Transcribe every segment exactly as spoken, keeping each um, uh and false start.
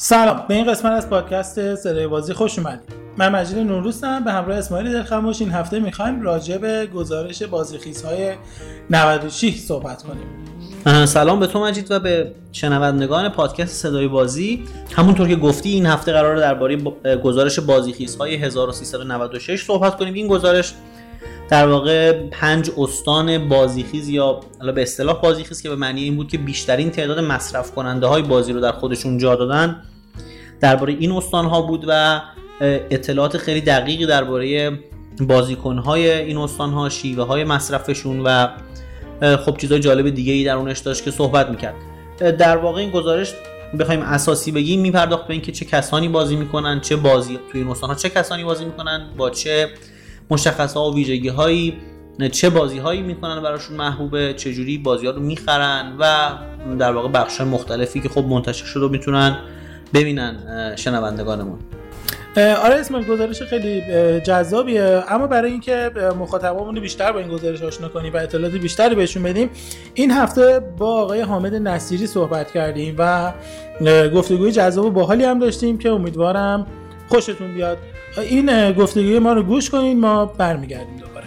سلام، به این قسمت از پادکست صدای بازی خوش اومدید. من مجید نوروزم، به همراه اسماعیل دلخموش این هفته می‌خوایم راجع به گزارش بازیخیزهای نود و شش صحبت کنیم. سلام به تو مجید و به شنوندگان پادکست صدای بازی. همونطور که گفتی این هفته قراره درباره گزارش بازیخیزهای هزار و سیصد و نود و شش صحبت کنیم. این گزارش در واقع پنج استان بازیخیز یا حالا به اصطلاح بازیخیز که به معنی این بود که بیشترین تعداد مصرف کننده های بازی رو در خودشون جا دادن درباره این استان ها بود و اطلاعات خیلی دقیقی درباره بازیکن های این استان ها، شیوه های مصرفشون و خب چیزای جالب دیگه ای در اونش داشت که صحبت میکرد. در واقع این گزارش بخوایم اساسی بگیم میپرداخت به اینکه چه کسانی بازی میکنن، چه بازی توی این استان ها چه کسانی بازی میکنن، با چه مشخصات و ویژگی هایی چه بازی هایی میکنن براشون محبوبه، چه جوری بازی ها رو میخرن و در واقع بخش مختلفی که خب منتشر شده رو میتونن ببینن شنوندگانمون. آره اسم گزارش خیلی جذابیه، اما برای اینکه مخاطبامون رو بیشتر با این گزارش آشنا کنیم و اطلاعات بیشتری بهشون بدیم، این هفته با آقای حامد نصیری صحبت کردیم و گفتگوی جذاب و باحالی هم داشتیم که امیدوارم خوشتون بیاد. این گفتگوی ما رو گوش کنین، ما برمیگردیم دوباره.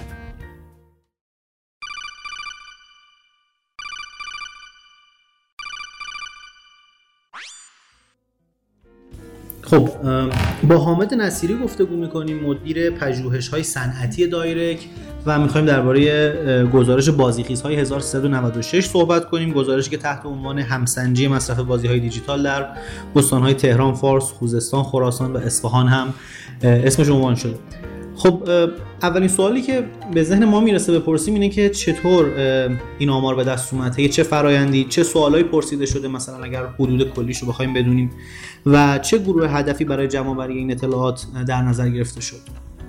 خب با حامد نصیری گفتگو میکنیم، مدیر پژوهش‌های صنعتی دایرکت، و میخوایم درباره گزارش بازیخیزهای هزار و سیصد و نود و شش صحبت کنیم. گزارشی که تحت عنوان همسنجی مصرف بازی‌های دیجیتال در استان‌های تهران، فارس، خوزستان، خراسان و اصفهان هم اسمش عنوان شده. خب اولین سوالی که به ذهن ما میرسه بپرسیم اینه که چطور این آمار به دست اومده، چه فرایندی، چه سوالایی پرسیده شده، مثلا اگر حدود کلیشو بخوایم بدونیم، و چه گروه هدفی برای جمع‌آوری این اطلاعات در نظر گرفته شد.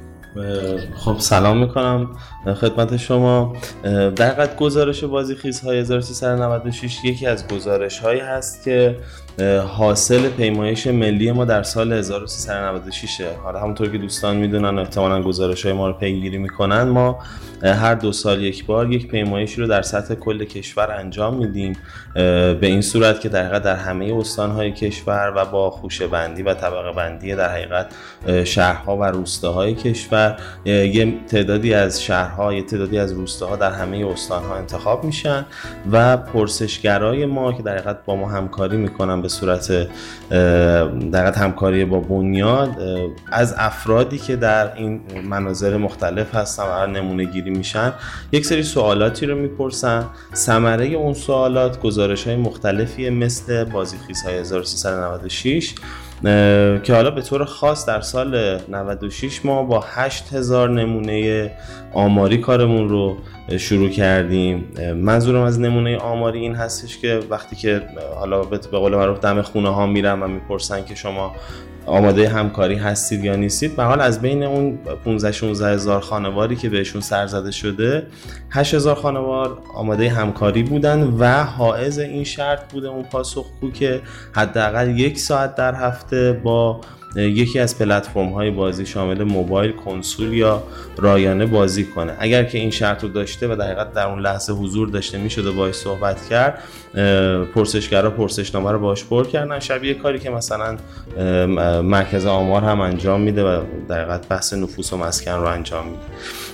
خب سلام میکنم خدمت شما. در حقیقت گزارش بازیخیزهای هزار و سیصد و نود و شش یکی از گزارش‌هایی هست که حاصل پیمایش ملی ما در سال هزار و سیصد و نود و شش. حالا همونطور که دوستان میدونن و احتمالاً گزارش‌های ما رو پیگیری میکنن، ما هر دو سال یک بار یک پیمایشی رو در سطح کل کشور انجام میدیم، به این صورت که در حقیقت در همه استان‌های کشور و با خوشه‌بندی و طبقه بندی در حقیقت شهرها و روستاهای کشور، یه تعدادی از شهرها، یه تعدادی از روستاها در همه استان‌ها انتخاب میشن و پرسشگرای ما که در حقیقت با ما همکاری میکنن به صورت در حقیقت همکاری با بنیاد، از افرادی که در این مناظر مختلف هستن و نمونه گیری میشن یک سری سوالاتی رو میپرسن. ثمره اون سوالات گزارش‌های مختلفی مثل بازیخیزهای هزار و سیصد و نود و شش که حالا به طور خاص در سال نود و شش ما با هشت هزار نمونه آماری کارمون رو شروع کردیم. منظورم از نمونه آماری این هستش که وقتی که حالا به قول معروف دم خونه ها میرن و میپرسن که شما آماده همکاری هستید یا نیستید، به حال از بین اون پانزده شانزده هزار خانواری که بهشون سر زده شده، هشت هزار خانوار آماده همکاری بودن و حائز این شرط بوده اون پاسخگو که حداقل یک ساعت در هفته با یکی از پلتفرم‌های بازی شامل موبایل، کنسول یا رایانه بازی کنه. اگر که این شرط رو داشته و در حقیقت در اون لحظه حضور داشته میشد و باهاش صحبت کرد، پرسشگرا پرسشنامه رو باهاش پر کردن، شبیه کاری که مثلا مرکز آمار هم انجام میده و در حقیقت بحث نفوس و مسکن رو انجام میده.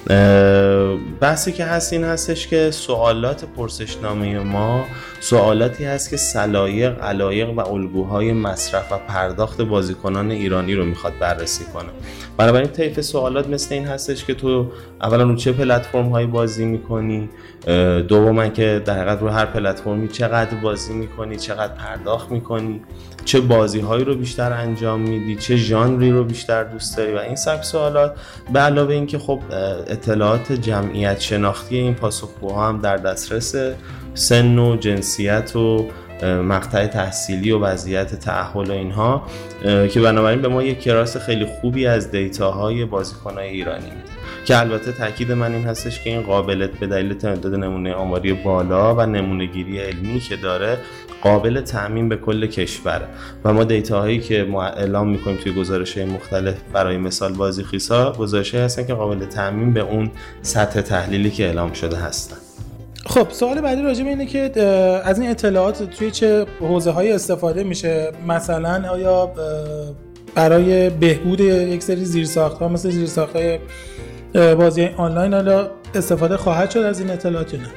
بحثی که هست این هستش که سوالات پرسشنامه ما سوالاتی هست که سلایق، علایق و الگوهای مصرف و پرداخت بازیکنان ایرانی رو میخواد بررسی کنه. بنابراین طیف سوالات مثل این هستش که تو اولا رو چه پلتفرم هایی بازی میکنی، دوما که در حقیقت رو هر پلتفرمی چقدر بازی میکنی، چقدر پرداخت میکنی، چه بازی هایی رو بیشتر انجام میدی، چه ژانری رو بیشتر دوست داری و این سبک سوالات. به علاوه این که خب اطلاعات جمعیت شناختی این پاسخگوها هم در دسترس، سن و جنسیت و مقطع تحصیلی و وضعیت تأهل و اینها، که بنابراین به ما یک کراس خیلی خوبی از دیتاهای بازیکن‌های ایرانی میده که البته تاکید من این هستش که این قابلیت به دلیل تعداد نمونه آماری بالا و نمونه‌گیری علمی که داره قابل تعمیم به کل کشوره و ما دیتاهایی که ما اعلام می‌کنیم توی گزارش‌های مختلف، برای مثال بازیخیزها، گزارش‌هایی هستن که قابل تعمیم به اون سطح تحلیلی که اعلام شده هستن. خب سوال بعدی راجع به اینه که از این اطلاعات توی چه حوزه‌هایی استفاده میشه؟ مثلا آیا برای بهبود یک سری زیرساخت‌ها مثل زیرساخت‌های بازی آنلاین حالا استفاده خواهد شد از این اطلاعات یا نه؟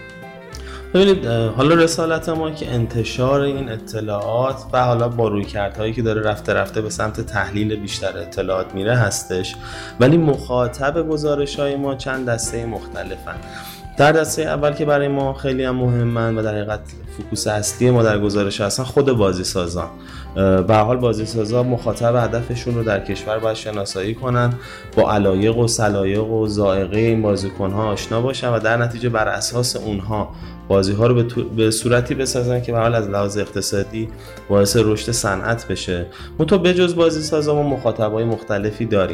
ببینید حالا رسالت ما که انتشار این اطلاعات و حالا با رویکردهایی که داره رفته رفته به سمت تحلیل بیشتر اطلاعات میره هستش، ولی مخاطب گزارش‌های ما چند دسته مختلفن. در دسته اول که برای ما خیلی هم مهمن و در حقیقت فوکوس اصلی ما در گزارش هستن خود بازی سازان. به هر حال بازی سازا مخاطب هدفشون رو در کشور باید شناسایی کنن، با علایق و سلایق و ذائقه این بازیکن‌ها آشنا باشن و در نتیجه بر اساس اونها بازی‌ها رو به صورتی بسازن که به حال از لحاظ اقتصادی باعث رشد صنعت بشه. منتها بجز بازی سازا ما مخاطبای مختلفی داریم،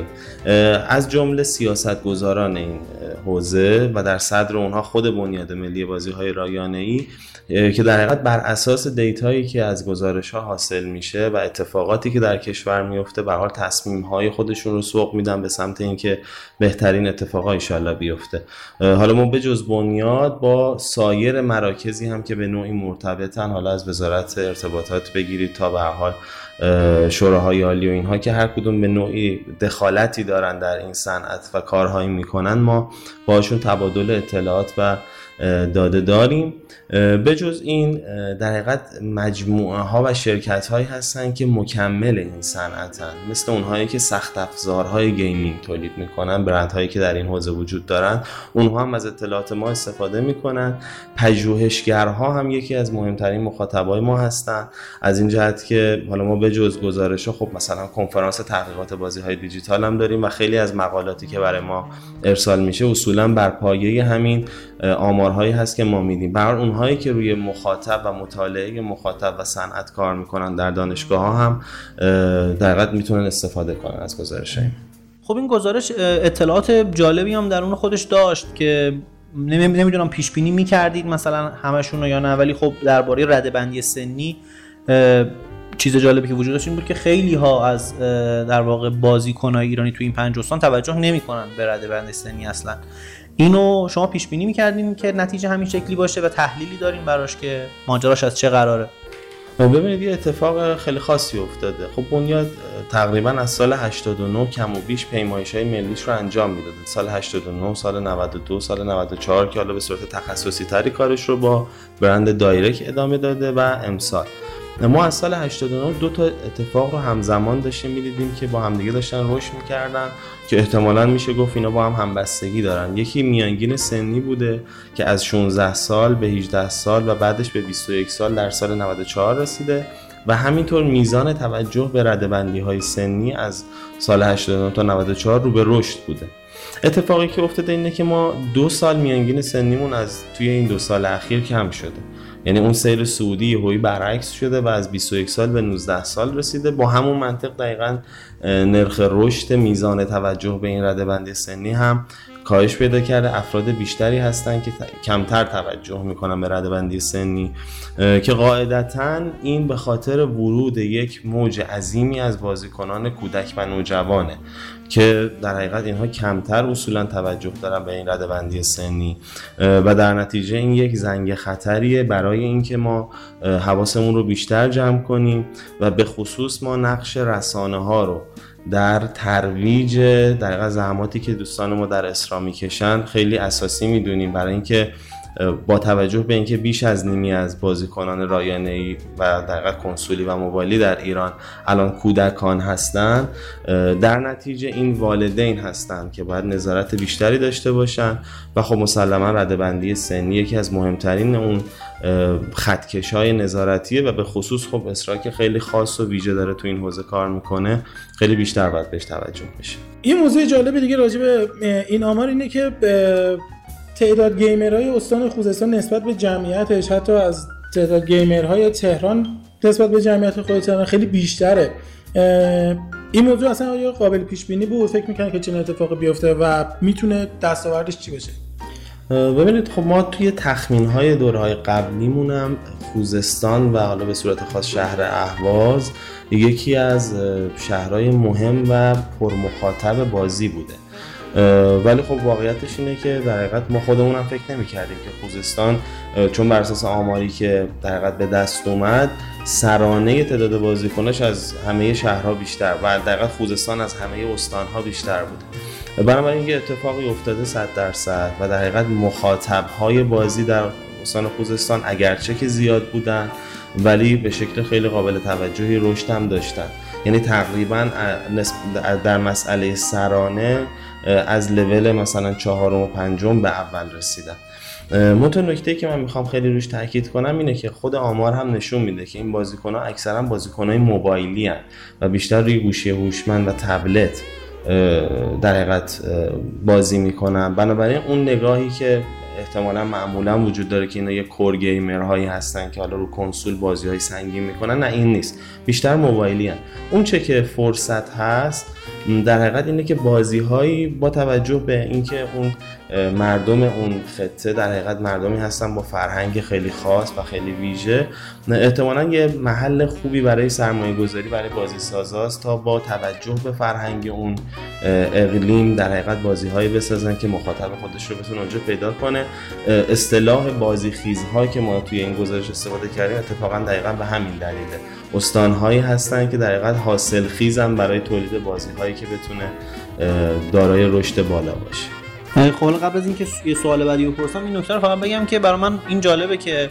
از جمله سیاستگزاران این حوزه و در صدر اونها خود بنیاد ملی بازی‌های رایانه‌ای که در حقیقت بر اساس دیتایی که از گزارش‌ها حاصل میشه و اتفاقاتی که در کشور میفته به هر حال تصمیم‌های خودشون رو سوق میدن به سمت اینکه بهترین اتفاقا ان شاءالله بیفته. حالا ما به جز بنیاد با سایر مراکزی هم که به نوعی مرتبطن، حالا از وزارت ارتباطات بگیرید تا به هر حال شوراهای عالی و اینها که هر کدوم به نوعی دخالتی دارن در این صنعت و کارهایی میکنن، ما باشون تبادل اطلاعات و داده داریم. به جز این در حقیقت مجموعه ها و شرکت هایی هستن که مکمل این صنعتن، مثل اونهایی که سخت افزارهای گیمینگ تولید میکنن، برند هایی که در این حوزه وجود دارن، اونها هم از اطلاعات ما استفاده میکنن. پژوهشگرها هم یکی از مهمترین مخاطبای ما هستن، از این جهت که حالا ما به جز گزارش ها خب مثلا کنفرانس تحقیقات بازی های دیجیتال هم داریم و خیلی از مقالاتی که برای ما ارسال میشه اصولا بر پایه همین آمارهایی هست که ما میدیم. برای اونهایی که روی مخاطب و مطالعه مخاطب و صنعت کار میکنن در دانشگاه ها هم در حقیقت میتونن استفاده کنن از گزارش هایی. خب این گزارش اطلاعات جالبی هم در اون خودش داشت که نمیدونم پیش بینی میکردید مثلا همشون رو یا نه، ولی خب درباره رده‌بندی سنی چیز جالبی که وجود داشت این بود که خیلی ها از در واقع بازیکن‌های ایرانی تو این پنج استان توجه نمی‌کنن به رده‌بندی سنی اصلا. اینو شما پیش بینی می‌کردین که نتیجه همین شکلی باشه و تحلیلی دارین براش که ماجراش از چه قراره؟ ببینید یه اتفاق خیلی خاصی افتاده. خب بنیاد تقریبا از سال هشتاد و نه کم و بیش پیمایش‌های ملیش رو انجام میداد. سال هشتاد و نه، سال نود و دو، سال نود و چهار که حالا به صورت تخصصی تری کارش رو با برند دایرکت ادامه داده و امسال ما از سال هشتاد و نه دو تا اتفاق رو همزمان داشتیم می‌دیدیم که با همدیگه داشتن رشد می‌کردن که احتمالاً میشه گفت اینا با هم همبستگی دارن. یکی میانگین سنی بوده که از شانزده سال به هجده سال و بعدش به بیست و یک سال در سال نود و چهار رسیده و همینطور میزان توجه به رده‌بندی‌های سنی از سال هشتاد و نه تا نود و چهار رو به رشد بوده. اتفاقی که افتاده اینه که ما دو سال میانگین سنیمون از توی این دو سال اخیر کم شده، یعنی اون سیر سعودی یهویی برعکس شده و از بیست و یک سال به نوزده سال رسیده. با همون منطق دقیقاً نرخ رشد میزان توجه به این رده‌بندی سنی هم کاهش پیدا کرده. افراد بیشتری هستن که کمتر توجه میکنن به رده‌بندی سنی که قاعدتاً این به خاطر ورود یک موج عظیمی از بازیکنان کودک و نوجوانه که در حقیقت اینها کمتر اصولا توجه دارن به این رده‌بندی سنی و در نتیجه این یک زنگ خطریه برای اینکه ما حواسمون رو بیشتر جمع کنیم و به خصوص ما نقش رسانه ها رو در ترویج در حقیقت زحماتی که دوستان ما در اسرا میکشن خیلی اساسی میدونیم، برای اینکه با توجه به اینکه بیش از نیمی از بازیکنان رایانه‌ای و در حقیقت کنسولی و موبایلی در ایران الان کودکان هستن، در نتیجه این والدین هستن که باید نظارت بیشتری داشته باشن و خب مسلما رده‌بندی سنی یکی از مهمترین اون خطکش‌های نظارتیه و به خصوص خب اسرا که خیلی خاص و ویژه داره تو این حوزه کار میکنه خیلی بیشتر باید بهش توجه بشه. این موضوع جالب دیگه راجع به این آمار اینه که تعداد گیمرهای استان خوزستان نسبت به جمعیتش حتی از تعداد گیمرهای تهران نسبت به جمعیت خود تهران خیلی بیشتره. این موضوع اصلا آیا قابل پیش بینی بود؟ فکر میکنن که چه اتفاقی بیفته و میتونه دستاوردش چی بشه؟ ببینید خب ما توی تخمین‌های دورهای قبلیمون هم خوزستان و حالا به صورت خاص شهر اهواز یکی از شهرهای مهم و پرمخاطب بازی بوده. ولی خب واقعیتش اینه که در حقیقت ما خودمون هم فکر نمی‌کردیم که خوزستان چون بر اساس آماری که در حقیقت به دست اومد سرانه تعداد بازیکناش از همه شهرها بیشتر و در حقیقت خوزستان از همه استان‌ها بیشتر بود. بنابراین یه اتفاقی افتاده صد درصد و در حقیقت مخاطب‌های بازی در استان خوزستان اگرچه که زیاد بودن ولی به شکل خیلی قابل توجهی رشد هم داشتن. یعنی تقریبا در مسئله سرانه از لول مثلا چهارم و پنجم به اول رسیدن. منتها نکته‌ای که من میخوام خیلی روش تاکید کنم اینه که خود آمار هم نشون میده که این بازیکن‌ها اکثرا بازیکن‌های موبایلی هستند و بیشتر روی گوشی هوشمند و تبلت در حقیقت بازی میکنن. بنابراین اون نگاهی که احتمالاً معمولاً وجود داره که اینا یه کور گیمرهایی هستن که حالا رو کنسول بازی‌های سنگین میکنن، نه این نیست، بیشتر موبایلی هستن. اون چه که فرصت هست در حقیقت اینه که بازی‌هایی با توجه به اینکه اون مردم اون خطه در حقیقت مردمی هستن با فرهنگ خیلی خاص و خیلی ویژه، احتمالاً یه محل خوبی برای سرمایه‌گذاری برای بازیسازاست تا با توجه به فرهنگ اون اقلیم در حقیقت بازی‌هایی بسازن که مخاطب خودش رو بتونه اونجا پیدا کنه. اصطلاح بازیخیزها که ما توی این گزارش استفاده کردیم اتفاقاً دقیقاً به همین دلیله. استان‌هایی هستن که در حقیقت حاصلخیزن برای تولید بازی‌هایی که بتونه دارای رشد بالا باشه. خب قبل از اینکه یه سوال بعدی رو بپرسم این نکته رو فقط بگم که برای من این جالبه که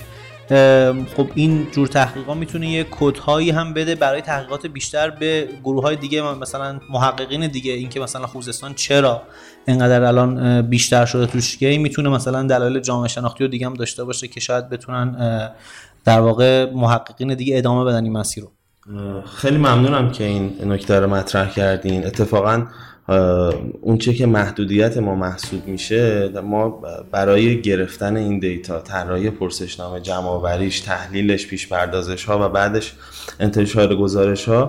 خب این جور تحقیقات میتونه یه کدهایی هم بده برای تحقیقات بیشتر به گروه‌های دیگه، مثلا محققین دیگه، اینکه مثلا خوزستان چرا اینقدر الان بیشتر شده توش، که میتونه مثلا دلایل جامعه شناختی و دیگه هم داشته باشه که شاید بتونن در واقع محققین دیگه ادامه بدن این مسیر رو. خیلی ممنونم که این نکته رو مطرح کردین. اتفاقاً اون چه که محدودیت ما محسوب میشه، ما برای گرفتن این دیتا، طراحی پرسشنامه، جمع‌آوریش، تحلیلش، پیش پردازش ها و بعدش انتشار گزارش ها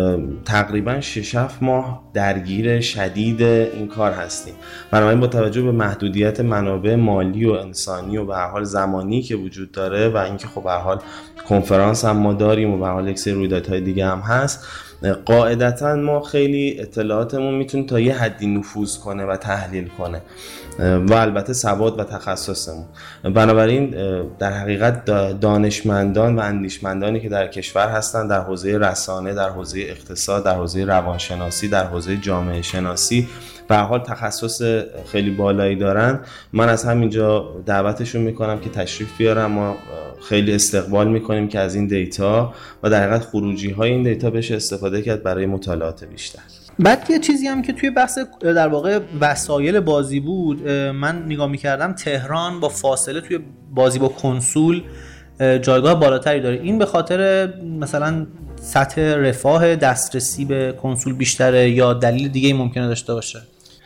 تقریبا شش هفت ماه درگیر شدید این کار هستیم. بنابراین با توجه به محدودیت منابع مالی و انسانی و به هر حال زمانی که وجود داره و اینکه خب به هر حال کنفرانس هم ما داریم و به هر حال یک سری رویدادهای دیگه هم هست، قاعدتاً ما خیلی اطلاعاتمون میتونه تا یه حدی نفوذ کنه و تحلیل کنه و البته سواد و تخصصمون. بنابراین در حقیقت دانشمندان و اندیشمندانی که در کشور هستن در حوزه رسانه، در حوزه اقتصاد، در حوزه روانشناسی، در حوزه جامعه شناسی به هر حال تخصص خیلی بالایی دارن، من از همینجا دعوتشون میکنم که تشریف بیارن. ما خیلی استقبال میکنیم که از این دیتا و در حقیقت خروجی های این دیتا بشه استفاده کرد برای مطالعات بیشتر. بعد یه چیزی هم که توی بحث در واقع وسایل بازی بود، من نگاه میکردم تهران با فاصله توی بازی با کنسول جایگاه بالاتری داره. این به خاطر مثلا سطح رفاه دسترسی به کنسول بیشتره یا دلیل دیگه ممکنه داشته باشه؟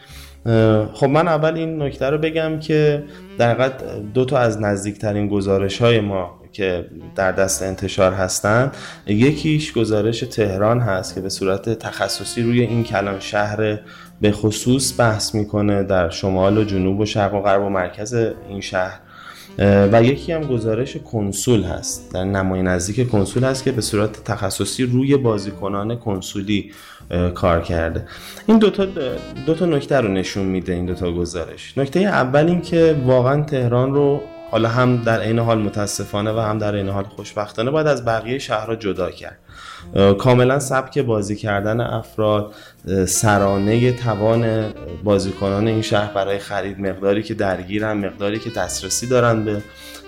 خب من اول این نکته رو بگم که در حقیقت دو تا از نزدیکترین گزارش‌های ما که در دست انتشار هستن، یکیش گزارش تهران هست که به صورت تخصصی روی این کلان شهر به خصوص بحث میکنه در شمال و جنوب و شرق و غرب و مرکز این شهر، و یکی هم گزارش کنسول هست در نمای نزدیک کنسول هست که به صورت تخصصی روی بازیکنان کنسولی کار کرده. این دوتا دوتا نکته رو نشون میده این دوتا گزارش. نکته اول این که واقعا تهران رو حالا هم در عین حال متاسفانه و هم در عین حال خوشبختانه باید از بقیه شهرها جدا کرد. کاملا سبک بازی کردن افراد، سرانه توان بازیکنان این شهر برای خرید، مقداری که درگیرن، مقداری که دسترسی دارن به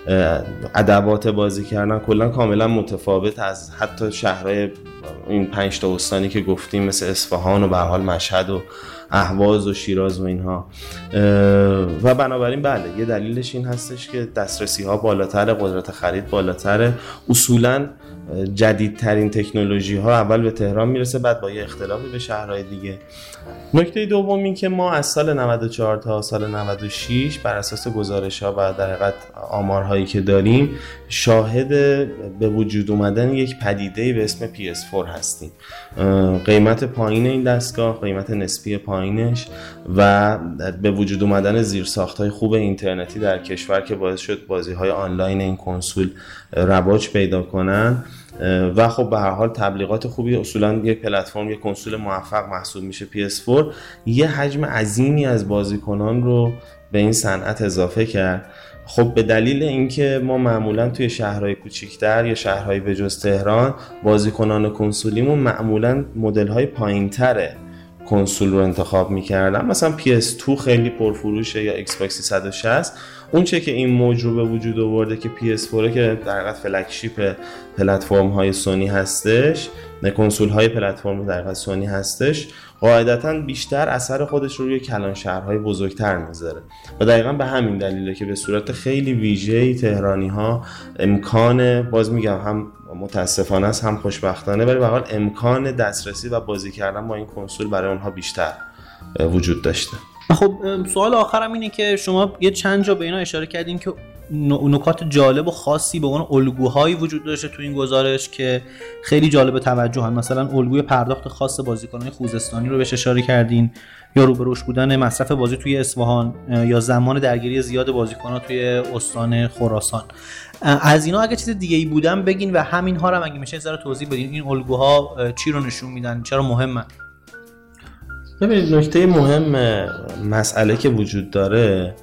ادوات بازی کردن، کلا کاملا متفاوت از حتی شهرهای این پنج تا استانی که گفتیم مثل اصفهان و به هر حال مشهد و اهواز و شیراز و اینها. و بنابراین بله یه دلیلش این هستش که دسترسی ها بالاتر، قدرت خرید بالاتره. اصولا جدیدترین تکنولوژی ها اول به تهران میرسه، بعد با یه اختلافی به شهرهای دیگه. نکته دوم این که ما از سال نود و چهار تا سال نود و شش بر اساس گزارش ها و در حقیقت آمارهایی که داریم شاهد به وجود اومدن یک پدیده به اسم پی اس فور هستیم. قیمت پایین این دستگاه، قیمت نسبی پایینش و به وجود اومدن زیرساخت‌های خوب اینترنتی در کشور که باعث شد بازی‌های آنلاین این کنسول رواج پیدا کنن، و خب به هر حال تبلیغات خوبی، اصولا یک پلتفرم یک کنسول موفق محسوب میشه پی اس فور، یه حجم عظیمی از بازیکنان رو به این صنعت اضافه کرد. خب به دلیل اینکه ما معمولا توی شهرهای کوچیک‌تر یا شهرهای بجز تهران بازیکنان کنسولیمون معمولا مدل‌های پایین‌تره کنسول رو انتخاب می‌کردن، مثلا پی اس تو خیلی پرفروشه یا ایکس باکس سیصد و شصت. اون چه که این موج رو به وجود آورده که پی اس فور که در حقیقت فلگشیپ پلتفرم‌های سونی هستش، نه کنسول‌های پلتفرم در حقیقت سونی هستش، قاعدتاً بیشتر اثر خودش رو روی کلان شهرهای بزرگتر میذاره و دقیقاً به همین دلیله که به صورت خیلی ویژه‌ای تهرانی‌ها امکان، باز میگم هم متاسفانه است هم خوشبختانه، ولی به هر حال امکان دسترسی و بازی کردن با این کنسول برای اونها بیشتر وجود داشته. خب سوال آخرم اینه که شما یه چند جا به اینا اشاره کردین که نکات جالب و خاصی به اون الگوهایی وجود داشته تو این گزارش که خیلی جالب توجهن، مثلا الگوی پرداخت خاص بازیکنان خوزستانی رو بهش اشاره کردین، یا روبروش بودن مصرف بازی توی اصفهان، یا زمان درگیری زیاد بازیکنان توی استان خراسان. از اینا اگه چیز دیگه ای بودن بگین و همین ها رو اگه میشه ذره توضیح بدین، این الگوها چی رو نشون میدن، چرا مهمن؟ ببینید نکته مهم مسئله که وجود داره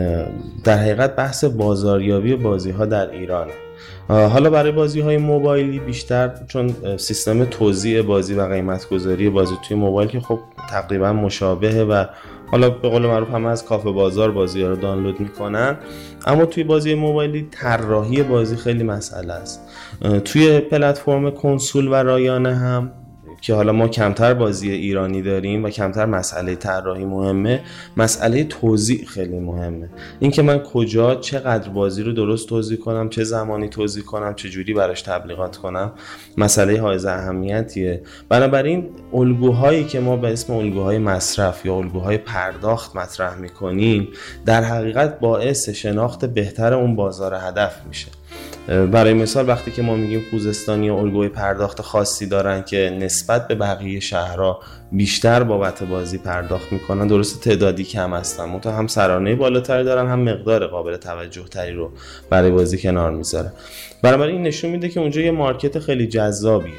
در حقیقت بحث بازاریابی بازی‌ها در ایرانه. حالا برای بازی‌های موبایلی بیشتر چون سیستم توزیع بازی و قیمت‌گذاری بازی توی موبایل که خب تقریبا مشابهه و حالا به قول معروف هم از کافه بازار بازی‌ها رو دانلود می‌کنن، اما توی بازی موبایلی طراحی بازی خیلی مسئله است. توی پلتفرم کنسول و رایانه هم که حالا ما کمتر بازی ایرانی داریم و کمتر مسئله طراحی مهمه، مسئله توزیع خیلی مهمه. اینکه من کجا چقدر بازی رو درست توزیع کنم، چه زمانی توزیع کنم، چه جوری براش تبلیغات کنم، مسئله حائز اهمیتیه. بنابراین الگوهایی که ما به اسم الگوهای مصرف یا الگوهای پرداخت مطرح می‌کنیم در حقیقت باعث شناخت بهتر اون بازار هدف میشه. برای مثال وقتی که ما میگیم خوزستانی الگوی پرداخت خاصی دارن که نسبت به بقیه شهرها بیشتر بابت بازی پرداخت میکنن، درست تعدادی کم هستن، منتها هم سرانه بالاتری دارن هم مقدار قابل توجه تری رو برای بازی کنار میذاره. بنابراین این نشون میده که اونجا یه مارکت خیلی جذابیه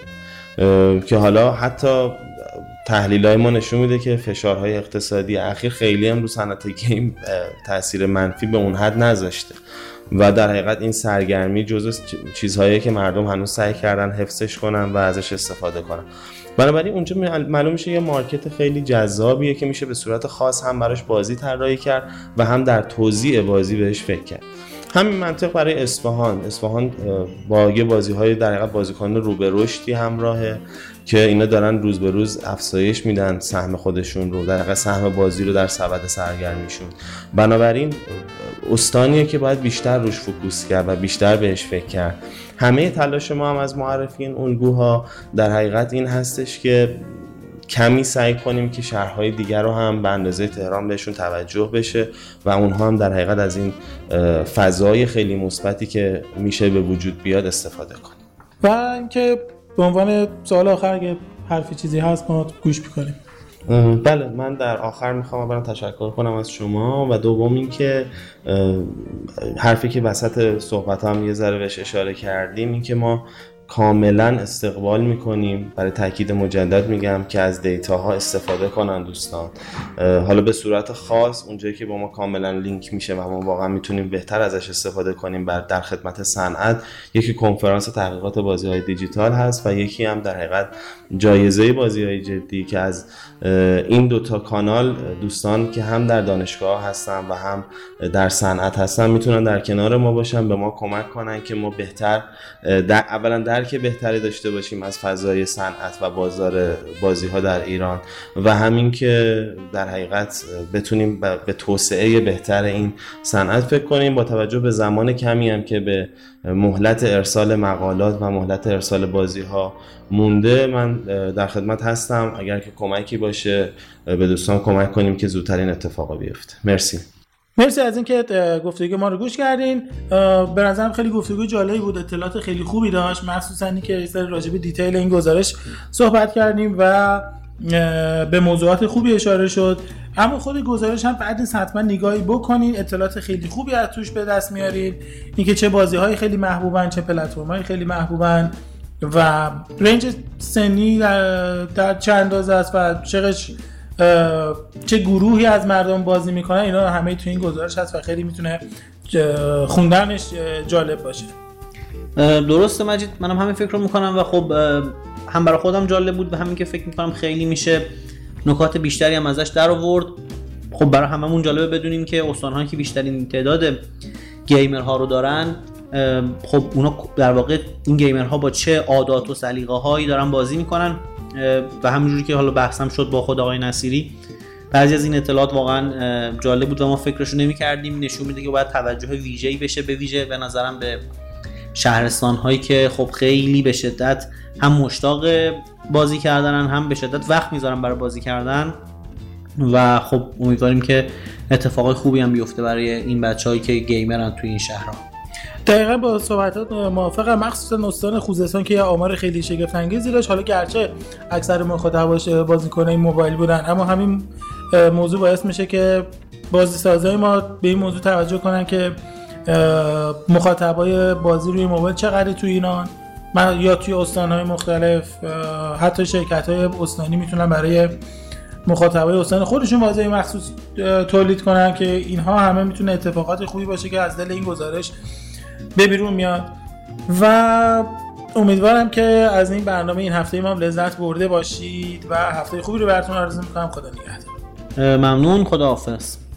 که حالا حتی تحلیلای ما نشون میده که فشارهای اقتصادی اخیر خیلی هم رو صنعت گیم تاثیر منفی به اون حد نذاشته و در حقیقت این سرگرمی جزء چیزهایی که مردم هنوز سعی کردن حفظش کنن و ازش استفاده کنن. بنابراین اونجا معلوم میشه یه مارکت خیلی جذابیه که میشه به صورت خاص هم براش بازی طراحی کرد و هم در توزیع بازی بهش فکر کرد. همین منطق برای اصفهان. اصفهان با یه بازی‌های در حقیقت بازیکنان رو به رشدی همراهه که اینا دارن روز به روز افزایش میدن سهم خودشون رو، در حقیقت سهم بازی رو در سبد سرگرمیشون. بنابراین استانیه که باید بیشتر روش فوکوس کرد و بیشتر بهش فکر کرد. همه تلاش ما هم از معرفی این الگوها در حقیقت این هستش که کمی سعی کنیم که شهرهای دیگر رو هم به اندازه تهران بهشون توجه بشه و اونها هم در حقیقت از این فضای خیلی مثبتی که میشه به وجود بیاد استفاده کنیم. و اینکه به عنوان سوال آخر اگه حرفی چیزی هست ما گوش می‌کنیم. بله، من در آخر میخوام اولا تشکر کنم از شما و دوم این که حرفی که وسط صحبت هم یه ذره بهش اشاره کردیم، این که ما کاملا استقبال میکنیم، برای تاکید مجدد میگم که از دیتاها استفاده کنن دوستان، حالا به صورت خاص اونجایی که با ما کاملا لینک میشه و ما واقعا میتونیم بهتر ازش استفاده کنیم بر در خدمت صنعت. یکی کنفرانس تحقیقات بازی‌های دیجیتال هست و یکی هم در حقیقت جایزه بازی‌های جدی که از این دوتا کانال دوستان که هم در دانشگاه هستن و هم در صنعت هستن میتونن در کنار ما باشن، به ما کمک کنن که ما بهتر در اولا درک بهتری داشته باشیم از فضای صنعت و بازار بازی‌ها در ایران و همین که در حقیقت بتونیم به توسعه بهتر این صنعت فکر کنیم. با توجه به زمان کمی هم که به مهلت ارسال مقالات و مهلت ارسال بازی‌ها مونده، من در خدمت هستم اگر که کمکی باشه به دوستان کمک کنیم که زودتر این اتفاقا بیفته. مرسی. مرسی از اینکه گفتگو ما رو گوش کردین. به نظرم خیلی گفتگو جالبی بود، اطلاعات خیلی خوبی داشت، مخصوصا اینکه سر راجع به دیتیل این گزارش صحبت کردیم و به موضوعات خوبی اشاره شد. اما خود گزارش هم بعدش حتما نگاهی بکنین، اطلاعات خیلی خوبی از توش به دست میارید، اینکه چه بازی‌های خیلی محبوبن، چه پلتفرم‌های خیلی محبوبن و رنج سنی در, در چه اندازه است و چقش چه گروهی از مردم بازی میکنن، اینا همه تو این گزارش هست و خیلی میتونه خوندنش جالب باشه. درسته مجید، منم همین فکر رو میکنم و خب هم برای خودم جالب بود و همین که فکر میکنم خیلی میشه نکات بیشتری هم ازش در آورد. خب برای هممون جالبه بدونیم که استان‌هایی که بیشترین تعداد گیمرها رو دارن، خب اونا در واقع این گیمرها با چه عادات و سلیقه‌هایی دارن بازی میکنن و همونجوری که حالا بحثم شد با خود آقای نصیری، بعضی از این اطلاعات واقعا جالب بود و ما فکرشو نمی‌کردیم. نشون میده که باید توجه ویژه‌ای بشه، به ویژه به نظرم به شهرستان‌هایی که خب خیلی به شدت هم مشتاق بازی کردنن، هم به شدت وقت میذارن برای بازی کردن و خب امیدواریم که اتفاقای خوبی هم بیفته برای این بچه‌هایی که گیمرن توی این شهرها. دقیقاً با صحبتات موافقم، مخصوصا استان خوزستان که آمار خیلی شگفت انگیزی داشت. حالا گرچه اکثر مخاطباش بازیکنای موبایل بودن، اما همین موضوع باعث میشه که بازیسازای ما به این موضوع توجه کنن که مخاطبای بازی روی موبایل چقدر توی ایران یا توی استان‌های مختلف، حتی شرکت‌های استانی میتونن برای مخاطبای استان خودشون بازی مخصوص تولید کنن که اینها همه میتونه اتفاقات خوبی باشه که از دل این گزارش به بیرون میاد. و امیدوارم که از این برنامه این هفته ما لذت برده باشید و هفته خوبی رو براتون آرزو میکنم. خدا نگهدار. ممنون، خداحافظ.